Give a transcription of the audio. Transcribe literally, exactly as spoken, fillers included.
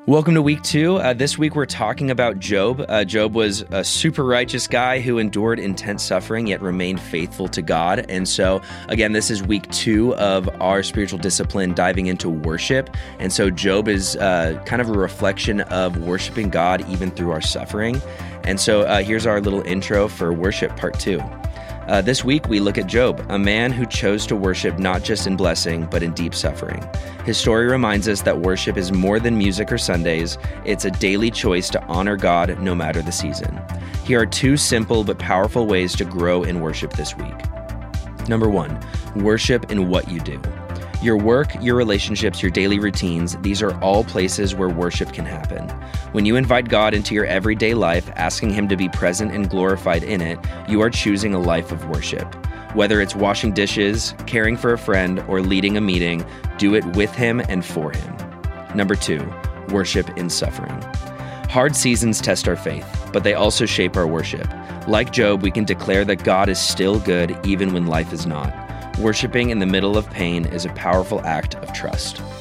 Welcome to week two. Uh, this week we're talking about Job. Uh, Job was a super righteous guy who endured intense suffering yet remained faithful to God. And so, again, this is week two of our spiritual discipline diving into worship. And so Job is uh, kind of a reflection of worshiping God even through our suffering. And so uh, here's our little intro for worship part two. Uh, this week, we look at Job, a man who chose to worship not just in blessing, but in deep suffering. His story reminds us that worship is more than music or Sundays. It's a daily choice to honor God no matter the season. Here are two simple but powerful ways to grow in worship this week. Number one, worship in what you do. Your work, your relationships, your daily routines, these are all places where worship can happen. When you invite God into your everyday life, asking Him to be present and glorified in it, you are choosing a life of worship. Whether it's washing dishes, caring for a friend, or leading a meeting, do it with Him and for Him. Number two, worship in suffering. Hard seasons test our faith, but they also shape our worship. Like Job, we can declare that God is still good even when life is not. Worshiping in the middle of pain is a powerful act of trust.